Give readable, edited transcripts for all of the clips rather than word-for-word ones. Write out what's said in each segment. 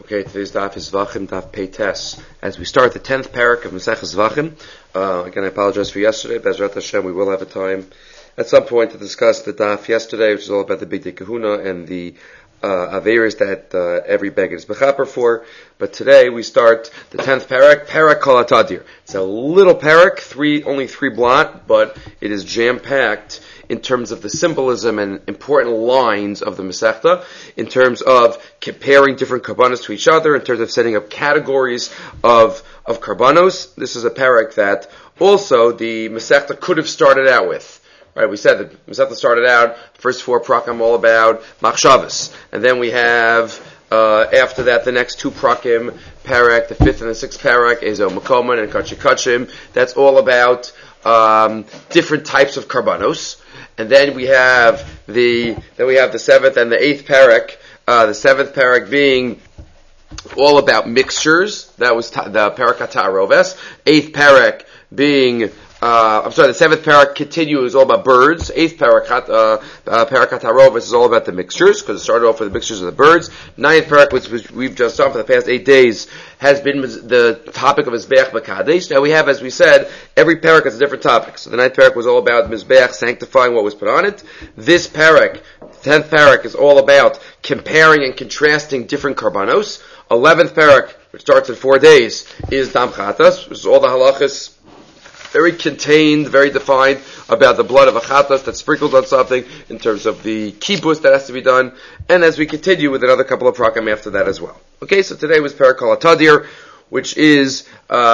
Okay, today's daf is Zvachim, daf Peites. As we start the 10th parak of Maseches Zvachim, again I apologize for yesterday, Bezrat Hashem, we will have a time at some point to discuss the daf yesterday, which is all about the Bigdei Kahuna and the Averis that every beggar is Bechaper for. But today we start the 10th parak Kol HaTadir. It's a little parak, only three blot, but it is jam-packed in terms of the symbolism and important lines of the Masechta, in terms of comparing different karbanos to each other, in terms of setting up categories of karbanos. This is a parak that also the Masechta could have started out with. Right, we said that Masechta started out, first four prakim all about machshavas, and then we have after that the next two prakim, parak, the fifth and the sixth parak, Ezo Makoman and Kachi Kachim. That's all about different types of karbanos. And then we have the seventh and the eighth parak. The seventh parak being all about mixtures. That was the parak HaTa'aroves. Eighth parak being the seventh parak continues all about birds. Eighth parak HaTa'aroves is all about the mixtures, because it started off with the mixtures of the birds. Ninth parak, which we've just done for the past 8 days, has been the topic of Mizbeach B'Kadesh. Now we have, as we said, every parak has a different topic. So the ninth parak was all about Mizbeach, sanctifying what was put on it. This parak, 10th parak, is all about comparing and contrasting different karbanos. 11th parak, which starts in 4 days, is Dam Chatas, which is all the halachas, very contained, very defined, about the blood of a chatas that's sprinkled on something, in terms of the kibbutz that has to be done, and as we continue with another couple of prakim after that as well. Okay, so today was Parak Kol HaTadir, which is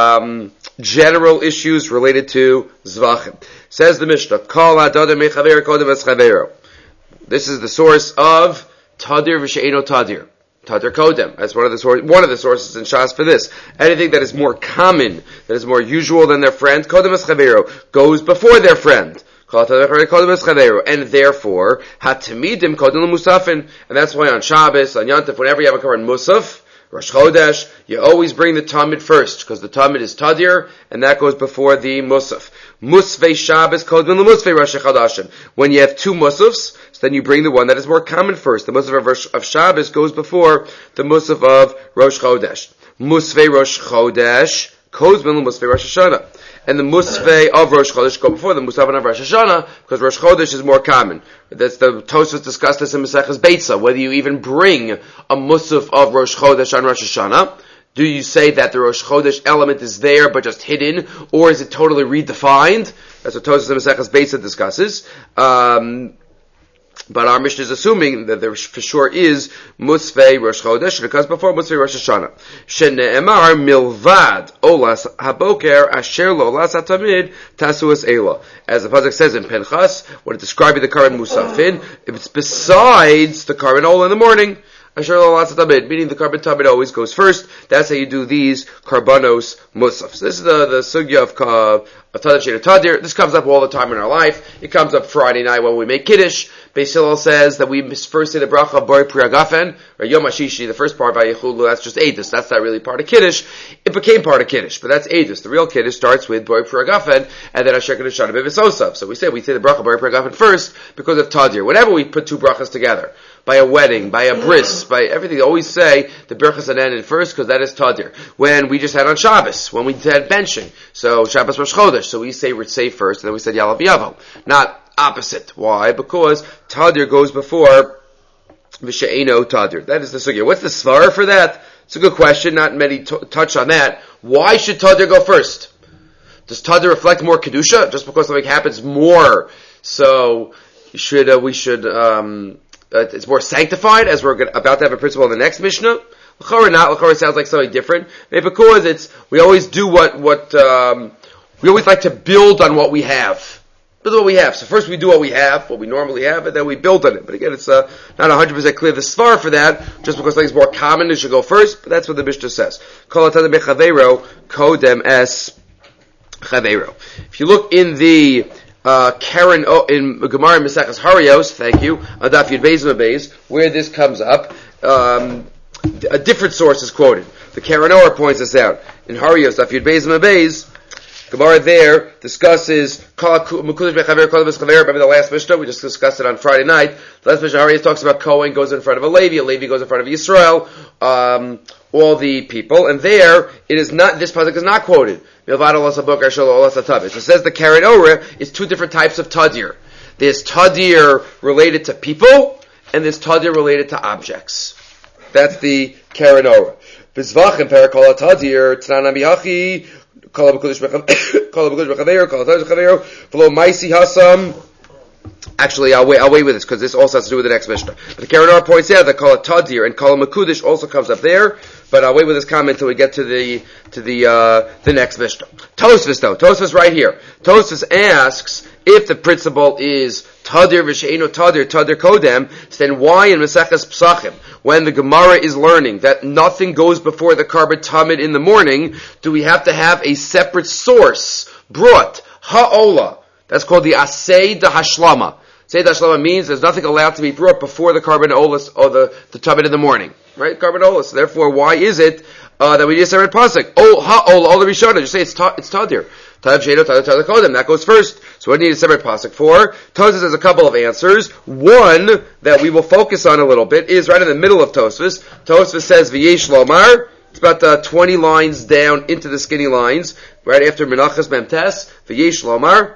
general issues related to Zvachim. Says the Mishnah, Kol HaTadir mechaver kodem es chavero. This is the source of Tadir v'she'eno Tadir. Tadir Kodem. That's one of the sources in Shas for this. Anything that is more common, that is more usual than their friend, Kodem es Chavero, goes before their friend. And therefore, Hatamidim Kodem l'Musafin. And that's why on Shabbos, on Yantif, whenever you have a Karan Musaf, Rosh Chodesh, you always bring the Tamid first, because the Tamid is Tadir, and that goes before the Musaf. Musvei Shabbos Kodem l'Musvei Rosh Chodashim. When you have two Musafs, so then you bring the one that is more common first. The Musaf of Shabbos goes before the Musaf of Rosh Chodesh. Musvei Rosh Chodesh Kodem l'Musvei Rosh Hashanah. And the Musvei of Rosh Chodesh go before the Musaf of Rosh Hashanah, because Rosh Chodesh is more common. That's the Tosfos discussed this in Maseches Beitza, whether you even bring a Musaf of Rosh Chodesh on Rosh Hashanah. Do you say that the Rosh Chodesh element is there but just hidden, or is it totally redefined? That's what Tosfos in Maseches Beitza discusses. But our Mishnah is assuming that there for sure is Musvei Rosh Chodesh, because before Musvei Rosh Hashanah. Shene'emar milvad olas haboker asher lo olas hatamid tasuas ela. As the pasuk says in Pinchas, when it's describing the current Musafin, it's besides the current ola in the morning. Meaning the carbon tamid always goes first. That's how you do these karbanos musafs. This is the sugya of Tadir She'eno Tadir. This comes up all the time in our life. It comes up Friday night when we make Kiddush. Beis Hillel says that we first say the bracha of Bori Pri Hagafen, or Yom HaShishi, the first part of Vayichulu, that's just Eidus. That's not really part of Kiddush. It became part of Kiddush, but that's Eidus. The real Kiddush starts with Bori Pri Hagafen, and then Asher Kedushana Bevisosav. So we say the bracha of Bori Pri Hagafen first, because of Tadir. Whenever we put two brachas together, by a wedding, by a bris, by everything, they always say the Birchas Hanenin first, because that is Tadir. When we just had on Shabbos, when we had benching, so Shabbos Rosh Chodesh, so we say Ritzei first, and then we said Yalav Yavo. Not opposite. Why? Because Tadir goes before V'she'eno Tadir. That is the sugya. What's the svara for that? It's a good question. Not many touch on that. Why should Tadir go first? Does Tadir reflect more Kedusha? Just because something happens more, so it's more sanctified, as we're about to have a principle in the next Mishnah. L'chora not. L'chora sounds like something different. Maybe because we always do we always like to build on what we have. Build on what we have. So first we do what we have, what we normally have, and then we build on it. But again, it's not 100% clear the svar for that. Just because something's more common, it should go first. But that's what the Mishnah says. Kol HaTadir mechaveiro kodem es chavero. If you look in the Karen in Gemara Maseches Harios, thank you, Adaf Yud Beis Beis, where this comes up, a different source is quoted. The Karen Or points this out in Harios, Adaf Yud Beis Beis. Gemara there discusses Mukudish Bechaver, Kol Chaver. Remember the last Mishnah? We just discussed it on Friday night. The last Mishnah already talks about Kohen goes in front of a Levi goes in front of Yisrael, all the people, and there it is not. This pasuk is not quoted. So it says the Keren Orah is two different types of tadir. There's tadir related to people, and there's tadir related to objects. That's the Keren Orah. V'zvachim perakol tadir tznan bihachi kol b'kudish b'chaver kol tadir b'chaver v'lo ma'isi hasam. Actually, I'll wait with this because this also has to do with the next Mishnah. But the Keren Orah points out that Kol Tadir and Kol Makudish also comes up there. But I'll wait with this comment until we get to the next Mishnah. Tosfos right here. Tosfos asks if the principle is Tadir v'she'eno Tadir Kodem, then why in Maseches Psachim, when the Gemara is learning that nothing goes before the Karban Tamid in the morning, do we have to have a separate source brought Ha'ola? That's called the Asay da Hashlama. Asay da Hashlama means there's nothing allowed to be brought before the Karban Olas or the Tamid in the morning. Right? Karban Olas. Therefore, why is it that we just read Pasuk? Oh, Ha'ola, all the Rishonah. Just say it's Tadir. Tadir Sheino, Tadir Kodem. That goes first. So what do you need a separate Pasuk for? Tosfos has a couple of answers. One that we will focus on a little bit is right in the middle of Tosfos. Tosfos says, V'yesh Lomar. It's about 20 lines down into the skinny lines. Right after Menachas Memtes. V'yesh Lomar.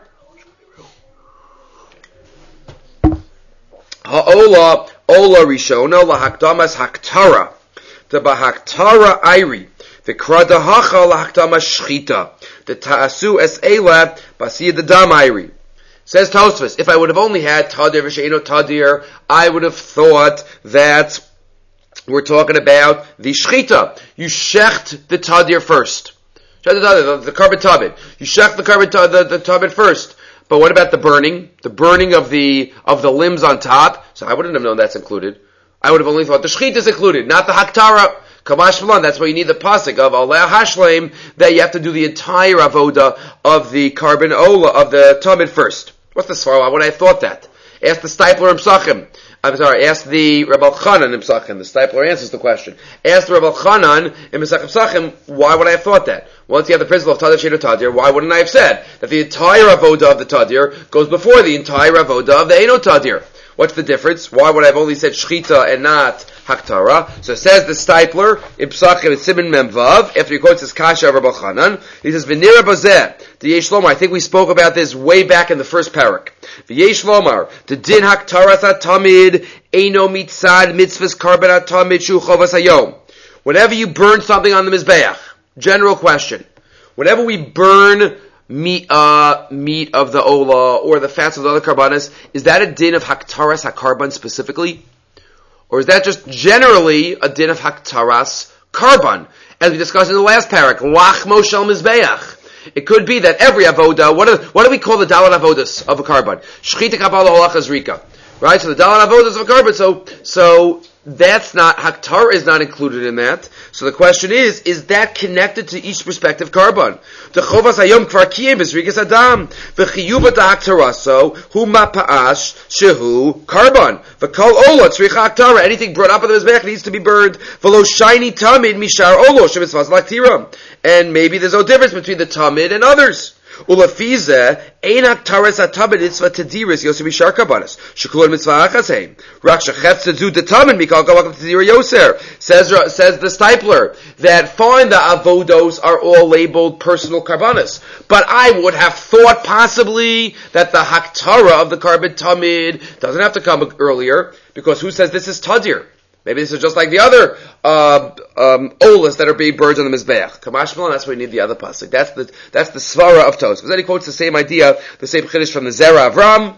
Ha'ola, Ola Rishona, lahakdamas haktara. The bahaktara Airi. The kradahacha lahakdamas shchita. The ta'asu es ela, basiyah the dam Airi. Says Tosfos, if I would have only had Tadir v'she'eno Tadir, I would have thought that we're talking about the shchita. You shecht the Tadir first. The Karban Tamid. You shecht the Tamid first. But what about the burning? The burning of the limbs on top. So I wouldn't have known that's included. I would have only thought the shechita is included, not the haktara. Kamash Malan. That's why you need the pasuk of Aleh Hashleim, that you have to do the entire avoda of the Karban Ola of the Tamid first. What's the svara? Why would I have thought that? Ask the Stipler in Psachim. Ask the Rebbe Chanan in Psachim. The Stipler answers the question. Ask the Rebbe Chanan in Psachim, why would I have thought that? Once you have the principle of Tadir Sheino Tadir, why wouldn't I have said that the entire avoda of the Tadir goes before the entire avoda of the Eino Tadir? What's the difference? Why would I have only said Shchita and not Haktara? So it says the Stipler in Psachim, it's Siman Memvav, after he quotes his Kasha of Rebbe Chanan, he says, V'nira Bazeh, the Yesh Lomar. I think we spoke about this way back in the first parak. V'yesh Lomar, the Din Haktara Tamid, Eino Mitzad, Mitzvahs Karban Tamid, Shu Chovas Hayom. Whenever you burn something on the Mizbeach, general question, whenever we burn meat of the Ola or the fats of the other Karbanas, is that a din of Haktaras HaKarban specifically? Or is that just generally a din of Haktaras Karban? As we discussed in the last parak, Lachmo Shel Mizbeach. It could be that every avoda, what do we call the dalat avodas of a Karban? Shchita Kabbalah Holachas Rika. Right? So the dalat avodas of a Karban, so that's not, Haktar is not included in that. So the question is that connected to each respective Karban? The Chovas Hayom Kvar Kiyem B'Zrikas Adam. V'chiyubat HaHaktaraso, Hu Ma'pa'ash, Shehu, Karban. V'kol Ola, Tzricha Haktara. Anything brought up on the Mizbeach needs to be burned. V'lo Shiny Tamid, Mishar Olo, Shemitzvaz Laktiram. And maybe there's no difference between the Tamid and others. Ulafize ein haktaras hatamid mitzvah tediris yoser mishar kabanas shekulon mitzvah achasheim rak shechef tzu detamid mikal kavak tedira yoser. Says the Stipler that fine, the avodos are all labeled personal karbanas, but I would have thought possibly that the haktara of the Karban Tamid doesn't have to come earlier, because who says this is tadir? Maybe this is just like the other olas that are being burned on the Mizbeach. Kamash Malan, that's why we need the other pasuk. That's the svara of Tosfos. Then he quotes the same idea, the same chiddush from the Zera Avram,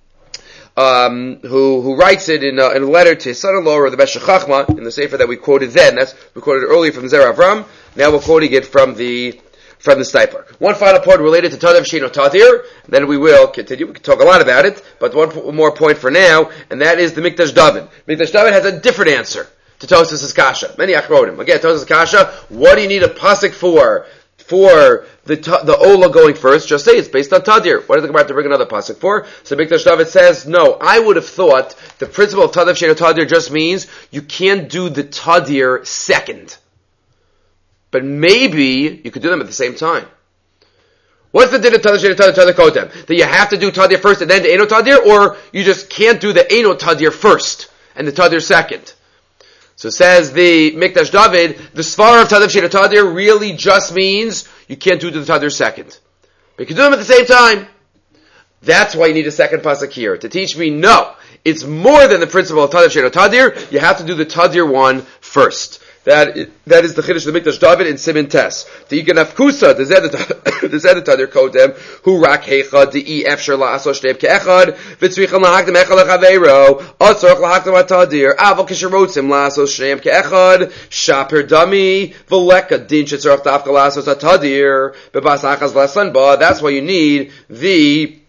who writes it in a letter to his son-in-law, or the Meshech Chachma, in the sefer that we quoted then. We quoted it earlier from the Zera Avram. Now we're quoting it from the Stipler. One final point related to Tadir V'she'eno Tadir, then we will continue. We can talk a lot about it, but one more point for now, and that is the Mikdash David. Mikdash David has a different answer to Tosfos' Kasha. Many Achronim. Again, Tosfos' Kasha, what do you need a pasuk for the Ola going first? Just say it's based on Tadir. What is the Gemara to bring another pasuk for? So Mikdash David says, no, I would have thought the principle of Tadir V'she'eno Tadir just means you can't do the Tadir second. But maybe you could do them at the same time. What's the din of tadir she'ena tadir kodem? That you have to do tadir first and then the eno tadir, or you just can't do the eno tadir first and the tadir second? So says the Mikdash David, the svar of tadir she'ena tadir really just means you can't do the tadir second. But you can do them at the same time. That's why you need a second pasuk here to teach me. No, it's more than the principle of tadir she'ena tadir. You have to do the tadir one first. That is the chiddush of the Mikdash David in Siman Tes. The Ikan Afkusa, the Zed Tadir Kodem, who rak hecha, the efshar la'aso shteb ke'echad, v'tzricham lahakdem echad l'chaveiro, atzorach lahakdem atadir, avol kisharotzim la'aso shteb ke'echad, shaper dami, v'leka din shetzorach dafka la'aso atadir, bebas achaz lasan ba. That's why you need the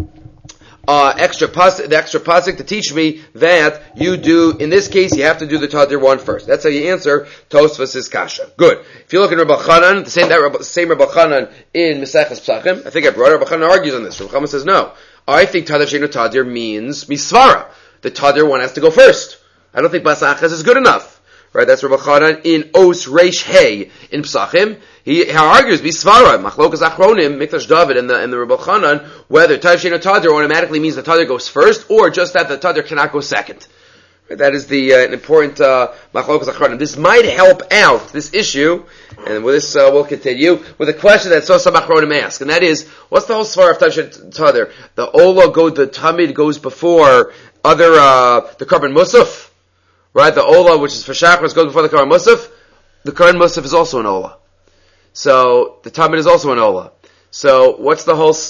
extra pasuk to teach me that you do, in this case, you have to do the tadir one first. That's how you answer Tosfos' kasha. Good. If you look at Rabbi Chanan, the same Rabbi Chanan in Maseches Psachim, I think I brought it, Rabbi Chanan argues on this. Rabbi Chanan says no. I think tadir she'ena tadir means misvara. The tadir one has to go first. I don't think Basachas is good enough. Right, that's Rabbi Chanan in Os Reish Hey in Psachim. He argues Bisvara, Machlokas Achronim, Mikdash David and the Rabbi Chanan, whether tadir she'ena tadir automatically means the tadir goes first, or just that the tadir cannot go second. Right, that is the an important Machlokas Achronim. This might help out this issue, and with this we'll continue with a question that some Achronim ask, and that is, what's the whole svar of tadir she'ena tadir? The the tamid goes before other the Karban Musaf. Right, the Ola, which is for Shachris, goes before the Karban Musaf. The Karban Musaf is also an Ola. So, the Tamid is also an Ola. So, what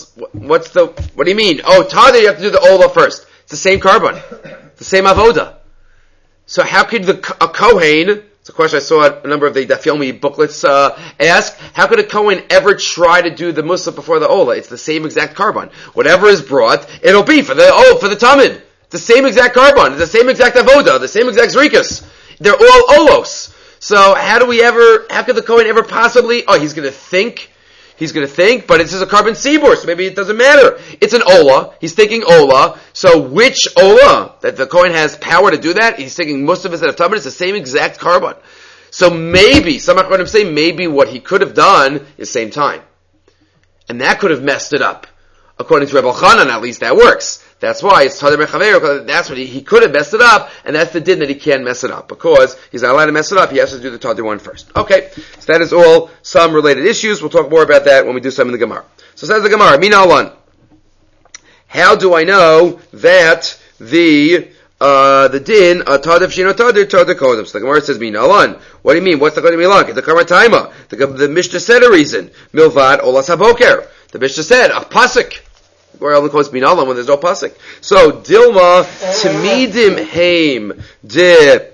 do you mean? Oh, Tadir, you have to do the Ola first. It's the same Karban. The same Avoda. So, how could a Kohen, it's a question I saw a number of the Daf Yomi booklets, ask, how could a Kohen ever try to do the Musaf before the Ola? It's the same exact Karban. Whatever is brought, it'll be for the Tamid. The same exact carbon, the same exact avoda, the same exact zrikas. They're all olos. So how could the Kohen ever possibly, he's gonna think, but it's just a carbon sibur, so maybe it doesn't matter. It's an ola, he's thinking ola, so which ola, that the Kohen has power to do that, he's thinking Musaf instead of Tamid, it's the same exact carbon. So maybe, some Achronim say, maybe what he could have done is same time. And that could have messed it up. According to Rebbe Chanan, at least that works. That's why it's Tadir Mechaveiro, that's what he could have messed it up, and that's the din that he can't mess it up. Because he's not allowed to mess it up, he has to do the Tadir one first. Okay, so that is all some related issues. We'll talk more about that when we do some in the Gemara. So says the Gemara, Mina Alan. How do I know that the din, Tadir She'ena Tadir Kodem? So the Gemara says, Mina Alan. What do you mean? What's the Kodem Milan? The Karma Taima. The Mishnah said a reason. Milvad Olas HaBoker. The Mishnah said, a pasuk. Where only calls Minalam when there's no pasuk. So Dilma Tamidim Haim de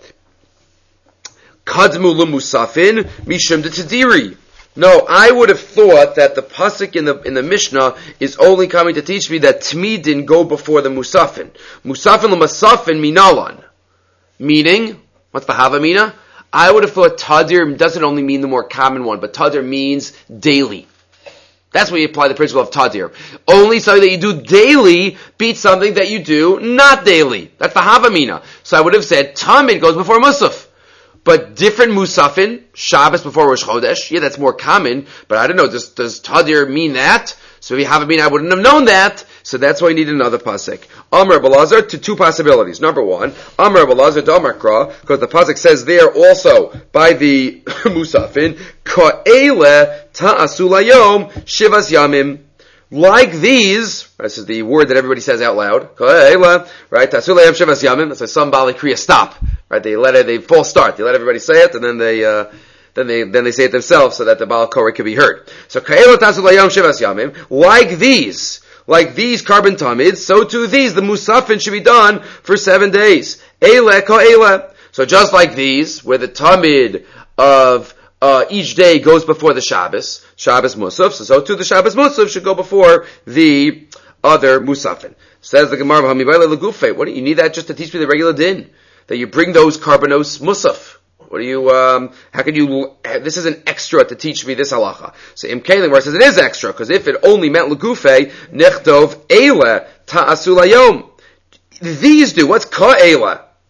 Kadmu Lumusafin Mishum de Tadiri. No, I would have thought that the pasuk in the Mishnah is only coming to teach me that Tmidin go before the Musafin. Musafin Lumusafin Minalan. Meaning, what's the Havamina? I would have thought Tadir doesn't only mean the more common one, but Tadir means daily. That's where you apply the principle of Tadir. Only something that you do daily beats something that you do not daily. That's the Havamina. So I would have said Tamid goes before Musaf. But different Musafin, Shabbos before Rosh Chodesh, yeah, that's more common, but I don't know, does Tadir mean that? So if you have Havamina, I wouldn't have known that. So that's why you need another pasuk. Amr Balazar, to two possibilities. Number one, Amr Balazar Damakra, because the pasuk says there also by the Musafin, Ka'ele ta'asulayom shivas yamim. Like these, this is the word that everybody says out loud. Ka'ele, right? Ta'asulayom shivas yamim. That's why some Bali Kriya stop. Right? They false start. They let everybody say it, and then they say it themselves so that the Baal Korah can be heard. So Ka'ele ta'asulayom shivas yamim. Like these carbon tamids, so too these, the musafin should be done for 7 days. Eile ka'eile. So just like these, where the tamid of each day goes before the Shabbos musaf, so too the Shabbos musaf should go before the other musafin. Says the Gemara, what do you need that just to teach me the regular din? That you bring those carbonos musaf. What do you, how can you, this is an extra to teach me this halacha. So Im Kalim, where it says it is extra, because if it only meant legufe, nechdov eile ta'asulayom. These do, what's ka'ela?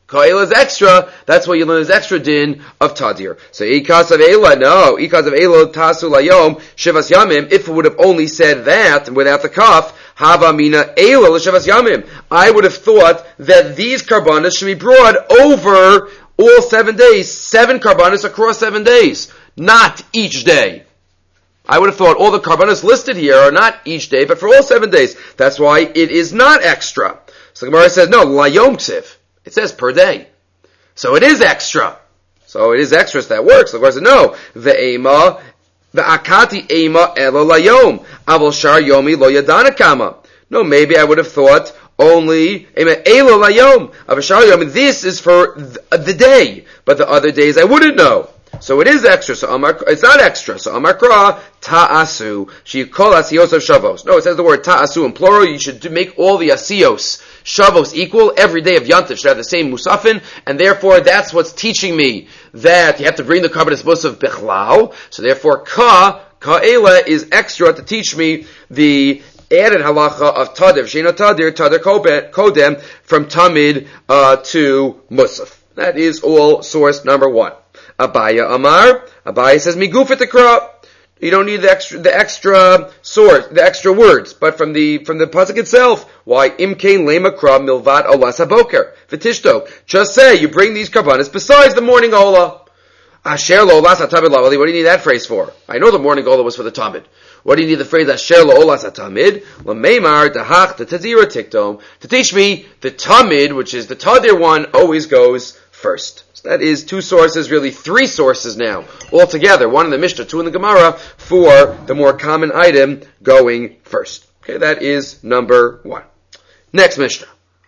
Ka'ela is extra. That's why you learn this extra din of tadir. So ikas of Eila, no. Ikas of Eila tasu layom shivas yamim. If it would have only said that without the kaf, hava mina Eila l'shivas yamim. I would have thought that these karbanas should be brought over all 7 days. 7 karbanas across 7 days, not each day. I would have thought all the karbanas listed here are not each day, but for all 7 days. That's why it is not extra. So the Gemara says, no, layom ksiv. It says per day. So it is extra. So it is extra, so that works. The Gemara says, no. Ve'ema, ve'akati ema elo layom. Aval shar yomi lo yadana kama. No, maybe I would have thought only ema elo layom. Aval shar yomi, this is for the day. But the other days I wouldn't know. So it is extra. So it's not extra. So Amar Kra ta'asu. She call asiyos of shavos. No, it says the word ta'asu in plural. You should make all the asiyos shavos equal. Every day of Yantif should have the same musafin, and therefore that's what's teaching me that you have to bring the karbanos musaf bichlal. So therefore ka'ela is extra to teach me the added halacha of tadir, sheino tadir kodem from tamid to musaf. That is all source number 1. Abaya Amar. Abaya says migufet tekra. You don't need the extra source, the extra words, but from the pasuk itself. Why imkein lema kra milvat olas haboker v'tishto? Just say you bring these karbanos besides the morning ola. Asher lo olas hatamid lavali. What do you need that phrase for? I know the morning ola was for the tamid. What do you need the phrase asher lo olas hatamid? Lameimar dahach the tazira tiktom to teach me the tamid, which is the tadir one, always goes first. That is 2 sources, really 3 sources now, altogether. 1 in the Mishnah, 2 in the Gemara, for the more common item going first. Okay, that is number 1. Next Mishnah.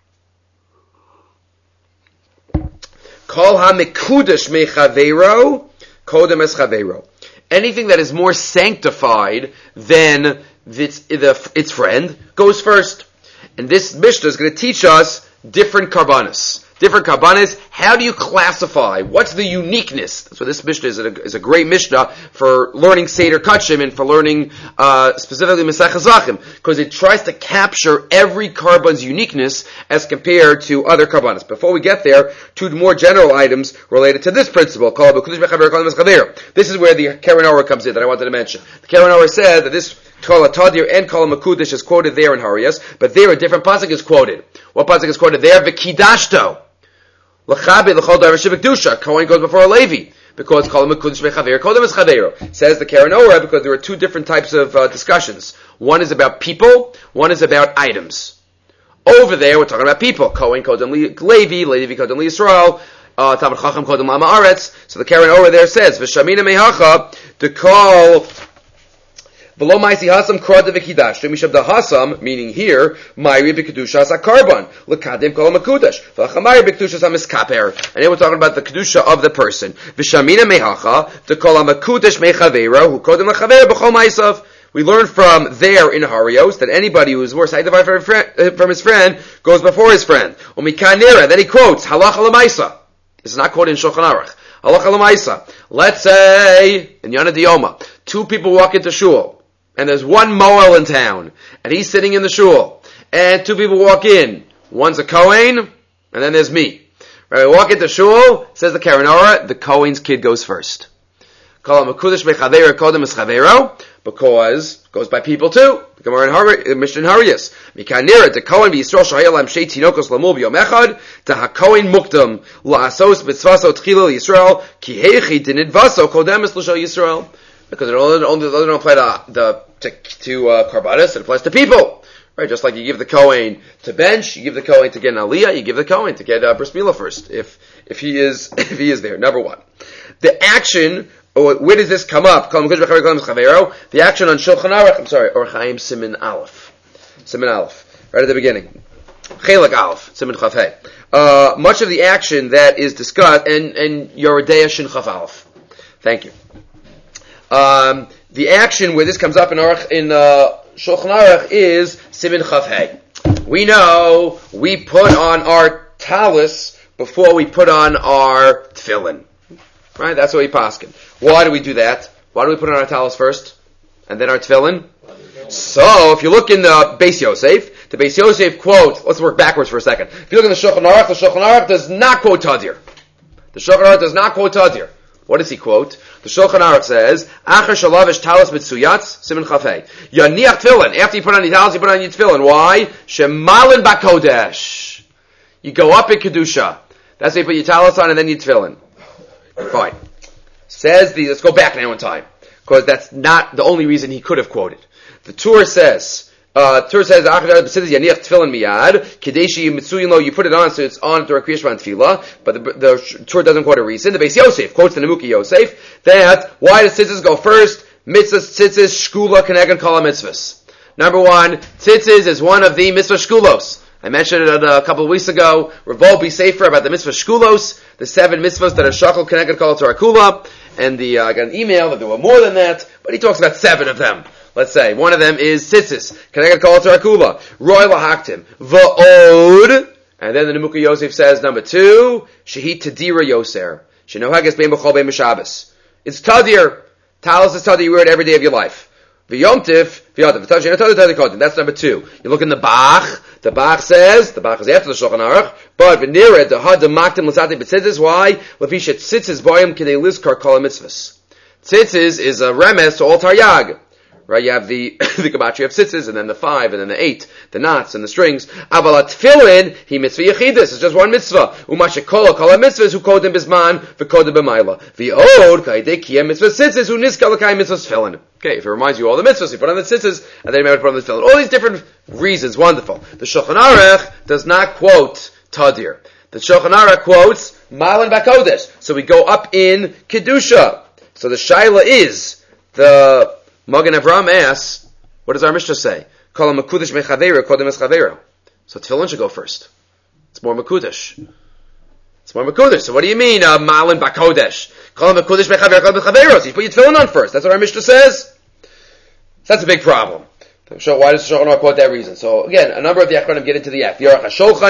Kol ha-mekudesh me-chaveiro, kodem es chaveiro. Anything that is more sanctified than its friend goes first. And this Mishnah is going to teach us different karbanos. Different karbanos. How do you classify? What's the uniqueness? So this Mishnah is a great Mishnah for learning Seder Kachim and for learning specifically Masech Zachim, because it tries to capture every karban's uniqueness as compared to other karbanos. Before we get there, 2 more general items related to this principle. This is where the Keren Orah comes in that I wanted to mention. The Keren Orah said that this Kol HaTadir and Kol HaMakudish is quoted there in Harias, but there a different pasuk is quoted. What pasuk is quoted there? V'kidashto. L'chabe l'chol davar shebekdusha. Kohen goes before a Levi, because Kol HaMakudish mechaver, Kodem is chaveiro. Says the Keren Orah, because there are 2 different types of discussions. One is about people, one is about items. Over there, we're talking about people. Kohen Kodem Levi, Levi Kodem Yisrael, Talmid Chacham Kodem Lama Aretz. So the Keren Orah there says, V'shamina mehacha, to call below Maisi Hasam Krada V'Kidash. Mishab the Hasam, meaning here, Mayri B'Kedushas HaKarban. L'Kadim Kol HaMakudash. V'Achamari B'Kedushas HaMiskaper. And here we're talking about the Kedusha of the person. V'Shamina Mehacha, to call HaMakudash Mechaveiro, who Kodem L'Chaveiro B'Chol Maisav. We learn from there in Harios that anybody who is more sanctified from his friend goes before his friend. Umikanira, then he quotes, Halacha L'Maisa. This is not quoted in Shulchan Aruch. Halacha L'Maisa. Let's say, in Yana Diyoma, 2 people walk into shul. And there's one Moel in town, and he's sitting in the shul. And 2 people walk in. One's a Kohen, and then there's me. Right, we walk into shul, says the Keren Orah, the Kohen's kid goes first. Because it goes by people too. The Gemara in Mishnah in Harias. Mikanira, the Kohen v'Yisrael shahayalam shei tinokos lamul b'yom echad, to ha-Kohen mukdam, la'asos b'tzvaso tchila Yisrael, ki heichi dinidvaso kodemis l'shal Yisrael. Because it only doesn't apply to karbanos, it applies to people. Right? Just like you give the Kohen to bench, you give the Kohen to get an aliyah, you give the Kohen to get bris milah first, if he is there. Number 1. The action, where does this come up? The action on Shulchan Aruch, or Chaim Siman Aleph. Right at the beginning. Chelak Aleph, Siman Chaf Hey. Much of the action that is discussed, and Yoredeya Shin Chaf Aleph. Thank you. The action where this comes up in Shulchan Aruch is Siman Chaf Hey. We know we put on our talis before we put on our tefillin. Right? That's what we paskin. Why do we do that? Why do we put on our talis first? And then our tefillin? So, if you look in the Beis Yosef, The Beis Yosef quotes, let's work backwards for a second. If you look in the Shulchan Aruch does not quote Tadir. The Shulchan Aruch does not quote Tadir. What does he quote? The Shulchan Aruch says, Acher shalavish talis mitzuyatz, siman chafei. Yaniach tefillin. After you put on your talis, you put on your tefillin. Why? Shemalin bakodesh. You go up in Kedusha. That's why you put your talis on and then you tefillin. Fine. Let's go back now in time. Because that's not the only reason he could have quoted. The Tur says, Yaniach tefillin miyad, Kadeshi mitzuyin lo, you put it on so it's on during Kriyash Tefillah, but the Tur doesn't quote a reason. The Beis Yosef quotes the Nemuki Yosef, that, why does tzitzis go first? Mitzvahs, tzitzis, shkula, keneged kala mitzvahs. Number one, tzitzis is one of the mitzvah shkulos. I mentioned it a couple of weeks ago, Revol be safer about the mitzvah shkulos, the 7 mitzvahs that are shakal, keneged kala Torah kula, and I got an email that there were more than that, but he talks about 7 of them. Let's say one of them is tzitzis. Keneged kol Torah kula. Roy lahaktim. Va'od. And then the Nemuka Yosef says, number 2, shehit tadira yoser. Shenohages bein b'chol bein b'Shabbos. It's tadir. Talis is tadir. You wear it every day of your life. V'yomtiv. V'yomtiv. That's number 2. You look in the Bach. The Bach says, the Bach is after the Shulchan Aruch, but v'nired the had the maktim l'sati b'tzitzis. Why? L'fishet tzitzis boyim k'dei lizkar kol mitzvahs. Tzitzis is a remes to all taryag. Right, you have the gematria of tzitzis, and then the 5, and then the 8, the knots and the strings. Avalat tefillin, he mitzvah yechidus, it's just one mitzvah. Umashikola kala mitzvahs, who kodim bisman, v'kodim b'mayla. V'od, kaidei kiyem mitzvah tzitzis, who niskal l'kai mitzvah tefillin. Okay, if it reminds you of all the mitzvahs, you put on the tzitzis, and then you might put on the tefillin. All these different reasons, wonderful. The Shulchan Aruch does not quote Tadir. The Shulchan Aruch quotes Malan Bakodesh. So we go up in Kedusha. So the Shaila is, the Magen Avram asks, what does our Mishnah say? Kol ha'mekudesh mechaveiro kodem es chaveiro. So tefillin should go first. It's more mekudesh. So what do you mean, malin bakodesh? Kol ha'mekudesh mechaveiro kodem es chaveiro. So you put your tefillin on first. That's what our Mishnah says. So that's a big problem. So why does the Shulchan Aruch quote that reason? So again, a number of the Achronim get into the act. The Aruch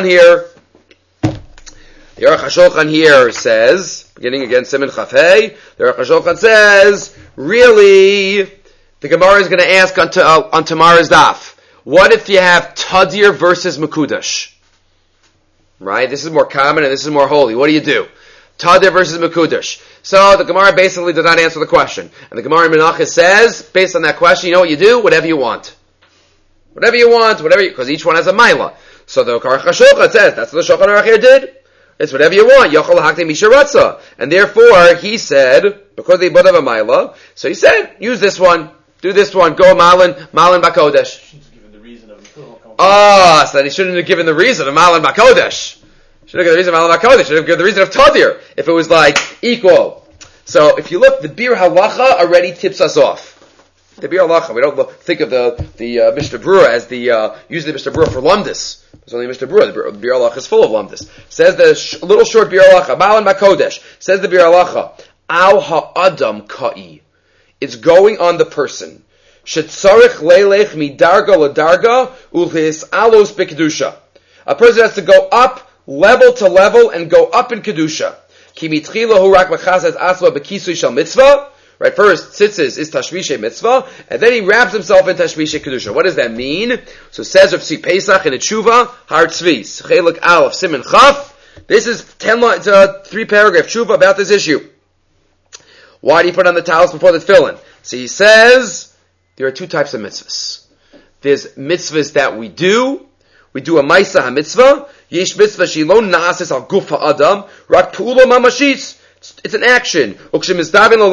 HaShulchan here says, beginning again Siman Chafei, the Aruch HaShulchan says, really, the Gemara is going to ask on tomorrow's daf, what if you have Tadir versus Mekudash? Right? This is more common and this is more holy. What do you do? Tadir versus Mekudash. So the Gemara basically does not answer the question. And the Gemara in Menachos says, based on that question, you know what you do? Whatever you want. Because each one has a Maila. So the Aruch HaShulchan says, that's what the Shulchan Aruch here did. It's whatever you want. Yochel lahaktim misharatza. And therefore, he said, because they both have a Maila, so he said, use this one. Do this one. Go Malin Bakodesh. So then he shouldn't have given the reason of Malin Bakodesh. Should have given the reason of Malin Bakodesh. Should have given the reason of Tadir. If it was like equal. So if you look, the Bir Halacha already tips us off. The Bir Halacha. We don't think of the Mishnah Brura as usually Mishnah Brura for Lumdis. It's only Mishnah Brura. The Bir Halacha is full of Lumdis. Says the little short Bir Halacha. Malin Bakodesh. Says the Bir Halacha. Au ha'adam ka'i. It's going on the person. Shetzarich leilech midarga ladarga ulhis alos b'kedusha. A person has to go up level to level and go up in kedusha. Ki mitchila hu rak machazes asla b'kisui shel mitzvah. Right, first tzitzis is tashmishe mitzvah, and then he wraps himself in tashmishe kedusha. What does that mean? So it says Rav Tzvi Pesach in a tshuva har tzvis chelik aleph siman chaf. This is 3 paragraph tshuva about this issue. Why do you put on the talis before the tefillin? So he says, there are 2 types of mitzvahs. There's mitzvahs that we do a maisa ha-mitzvah, yesh mitzvah shilon na'asis al guf ha'adam, rak pu'ulo mamashis. It's an action. When you have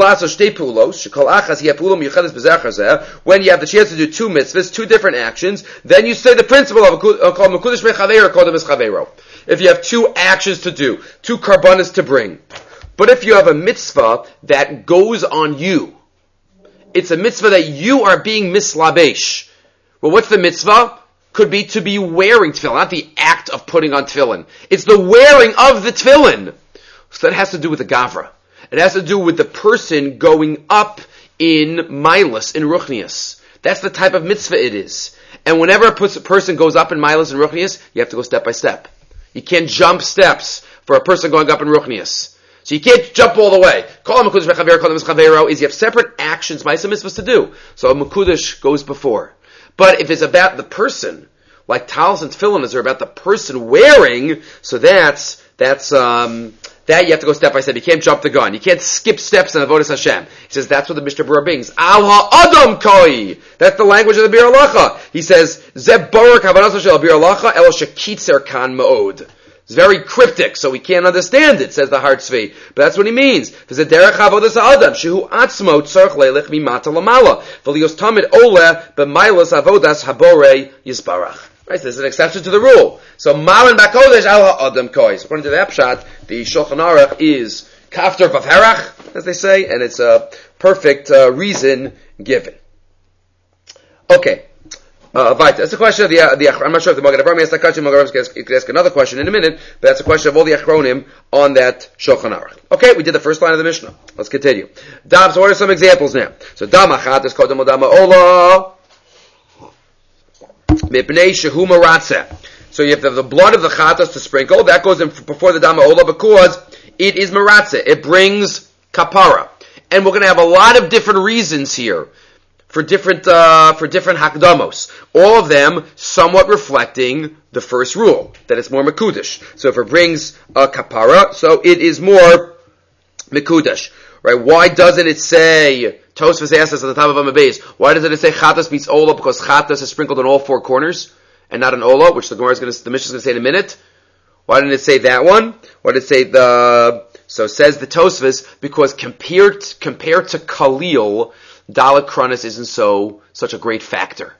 the chance to do 2 mitzvahs, 2 different actions, then you say the principle of called mekudesh mechaveiro kodem es chaveiro. If you have 2 actions to do, 2 karbanos to bring. But if you have a mitzvah that goes on you, it's a mitzvah that you are being mislabesh. Well, what's the mitzvah? Could be to be wearing tefillin, not the act of putting on tefillin. It's the wearing of the tefillin. So that has to do with the gavra. It has to do with the person going up in milas, in ruchnias. That's the type of mitzvah it is. And whenever a person goes up in milas and ruchnias, you have to go step by step. You can't jump steps for a person going up in ruchnias. So you can't jump all the way. Kol ha'mekudesh mechaveiro kodem es chaveiro is you have separate actions, ma'aseh mitzvahs to do. So a mekudesh goes before. But if it's about the person, like talis and tefillin are about the person wearing, so that you have to go step by step. You can't jump the gun. You can't skip steps in Avodas Hashem. He says that's what the Mishnah Berurah brings. Al ha'adam koi. That's the language of the Bir Halacha. He says, Zeb barak havanas shel Bir Halacha el shekitzer kan ma'od. It's very cryptic, so we can't understand it, says the Har Tzvi. But that's what he means. There's a derech avodas ha'adam, shehu atzmo tzarech leilech mimata lamala, v'lios tamid ole b'mailas avodas habore yisbarach. Right, so there's an exception to the rule. So Malan Bakodesh al ha'adam kois. According to the Epshat, the Shulchan Aruch is kafter b'herach, as they say, and it's a perfect reason given. Okay. That's a question of the I'm not sure if the Magen Avraham asked that question. Magen Avraham could ask another question in a minute, but that's a question of all the Achronim on that Shulchan Aruch. Okay, we did the first line of the Mishnah. Let's continue. Dam, so what are some examples now? So Dam Achat is Kodem Dam Ola Mipnei Shehu Maratzeh. So you have the blood of the Chatas to sprinkle. That goes in before the Dam Ola because it is Maratzeh. It brings Kapara. And we're going to have a lot of different reasons here for different hakdamos. All of them somewhat reflecting the first rule, that it's more mekudesh. So if it brings a kapara, so it is more mekudesh. Right? Why doesn't it say, Tosfos asks us at the top of Amabez, why doesn't it say chatas beats ola? Because chatas is sprinkled on all four corners, and not an ola, which the Mishnah is going to say in a minute. Why didn't it say that one? Why did it say so says the Tosfos, because compared to Khalil, Dalet Kronis isn't such a great factor.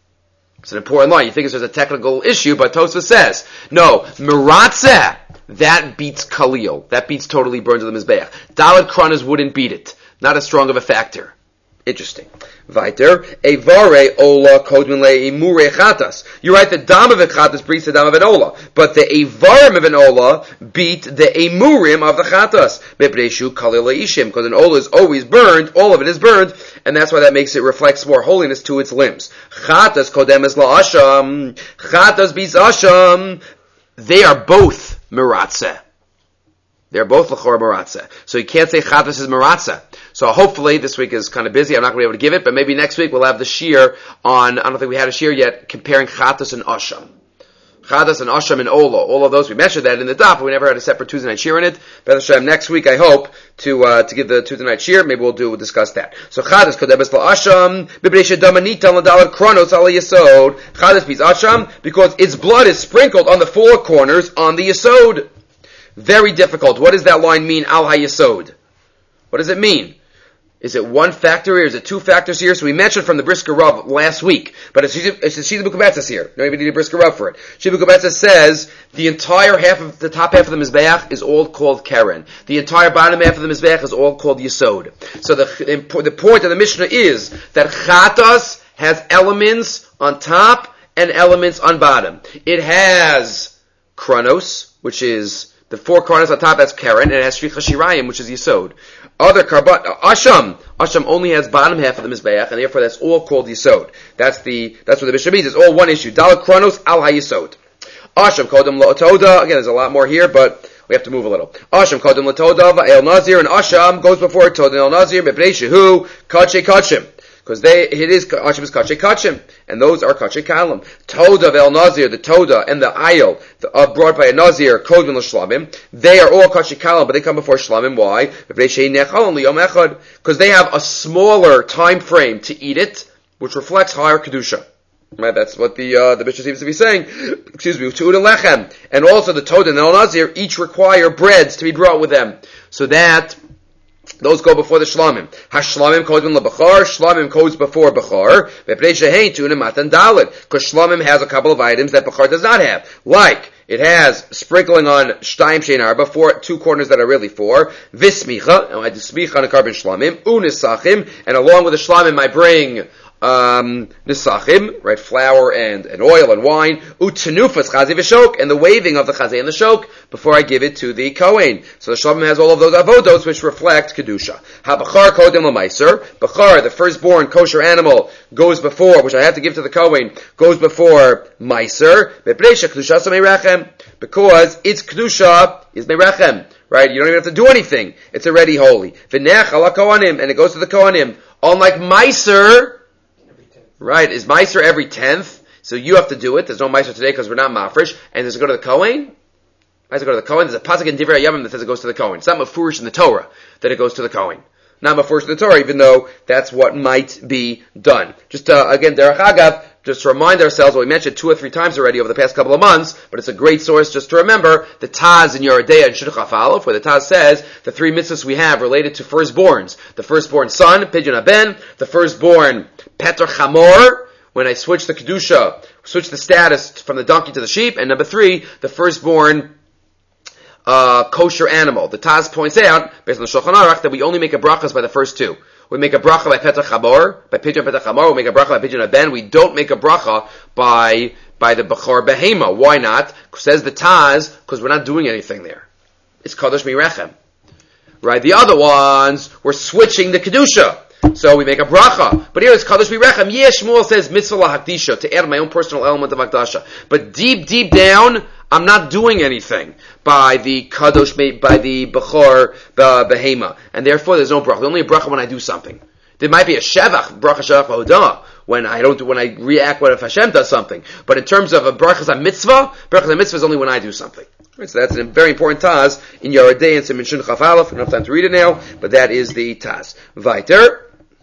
It's an important line. You think there's a technical issue, but Tosfos says, no, Meratzeh, that beats Khalil. That beats totally burns of the Mizbeach. Dalet Kronis wouldn't beat it. Not as strong of a factor. Interesting. Weiter, Evare Ola Kodmin Le Imure Chatas. You're right, the Dam of a Chatas beats the Dam of an Ola. But the Evarim of an Ola beat the Emurim of the Chatas. Mepneshu Kalil Ishim. Because an Ola is always burned, all of it is burned, and that's why that makes it reflects more holiness to its limbs. Chatas Kodemes La Asham. Chatas beats Asham. They are both Meratzeh. They're both L'chor Meratzeh. So you can't say Chatas is Meratzeh. So hopefully, this week is kind of busy, I'm not going to be able to give it, but maybe next week we'll have the shir on, I don't think we had a shir yet, comparing Chatas and Asham. Chatas and Asham and Ola. All of those, we mentioned that in the daf, but we never had a separate Tuesday night shir in it. B'ez Hashem, next week I hope to give the Tuesday night shir, maybe we'll discuss that. So Chatas Kodebes L'Asham, B'bnei Shedamanita L'Dalet Kronos Ala Yesod. Chatas beats Asham, because its blood is sprinkled on the four corners on the Yesod. Very difficult. What does that line mean, Al HaYesod? What does it mean? Is it one factor here? Is it two factors here? So we mentioned from the Brisker Rav last week, but it's Shida Bukabetzes here. No even need a Brisker Rav for it. Shida Bukabetzes says the entire the top half of the Mizbeach is all called Keren. The entire bottom half of the Mizbeach is all called Yesod. So the point of the Mishnah is that Chatas has elements on top and elements on bottom. It has Kronos, which is the four corners on top, that's Keren, and it has Shricha Shirayim, which is Yesod. Other Karbat, Asham only has bottom half of the Mizbeach, and therefore that's all called Yesod. That's what the Mishnah means. It's all one issue. Dalet Kronos al HaYesod. Asham Kodem La'otoda. Again, there's a lot more here, but we have to move a little. Asham Kodem La'otoda, Va'el Nazir, and Asham goes before Toda El Nazir, Mepnei Shehu, Kache Kachim. Because Asham is Kache Kachim, and those are Kache Kalim. Toda Vel Nazir, the Toda and the Ayel, brought by a Nazir, Kodvin L'Shlamim, they are all Kache Kalim, but they come before Shlamim. Why? Because they have a smaller time frame to eat it, which reflects higher Kedusha. Right, that's what the Mishnah seems to be saying. Excuse me, Tu'ud and Lechem. And also the Toda and the El Nazir each require breads to be brought with them. So that those go before the Shlamim. Hashlamim kodem lebachar. Shlamim goes before Bachar. V'pnei shehein tunim matan dalet. Because Shlamim has a couple of items that Bachar does not have. Like, it has sprinkling on Shtayim Shein Arba, two corners that are really four. Vismicha, and I do smicha on a carbon Shlamim. Unisachim, and along with the Shlamim I bring nisachim, right, flour and oil and wine, utenufas chazi v'shok, and the waving of the chazi and the shok before I give it to the kohen. So the shlamim has all of those avodos which reflect kedusha. Ha-bachar kodem l'maiser, bachar, the firstborn kosher animal, goes before, which I have to give to the kohen, goes before maiser, be'pneisha kedusha sa meirachem, because its kedusha is meirachem, right? You don't even have to do anything. It's already holy. V'nech ala kohanim, and it goes to the kohanim. Unlike maiser, right, is Meiser every 10th? So you have to do it. There's no Meiser today because we're not Mafresh. And does it go to the Kohen? Does it go to the Kohen? There's a pasuk in Divrei Hayamim that says it goes to the Kohen. It's not Mefurish in the Torah that it goes to the Kohen. Not Mefurish in the Torah, even though that's what might be done. Just, again, Derech Agav, just to remind ourselves, what we mentioned 2 or 3 times already over the past couple of months, but it's a great source just to remember the Taz in Yoredeya and Shidduch Aleph, where the Taz says the 3 mitzvahs we have related to firstborns. The firstborn son, Pidyon Aben, the firstborn Peter Chamor, when I switch the Kedusha, switch the status from the donkey to the sheep, and number 3, the firstborn kosher animal. The Taz points out, based on the Shulchan Aruch, that we only make a brachas by the first 2. We make a bracha by Peter Chamor, by Pidyon Peter Chamor. We make a bracha by Pidyon Aben. We don't make a bracha by the Bechor Behema. Why not? Says the Taz, because we're not doing anything there. It's Kadosh Mirechem. Right? The other ones, we're switching the Kedusha. So we make a bracha. But here it's Kadosh Mirechem. Yes, Shmuel says mitzvah lahakdisha, to add my own personal element of Hakdasha. But deep down, I'm not doing anything by the Kadosh, by the Bechor Behema. And therefore there's no bracha. There's only a bracha when I do something. There might be a Shevach, bracha Shevach Hodama, when I react when if Hashem does something. But in terms of a bracha mitzvah is only when I do something. Right, so that's a very important Taz in Yoredei and Siman Shin Chaf Aleph. We don't have time to read it now, but that is the Taz. Weiter.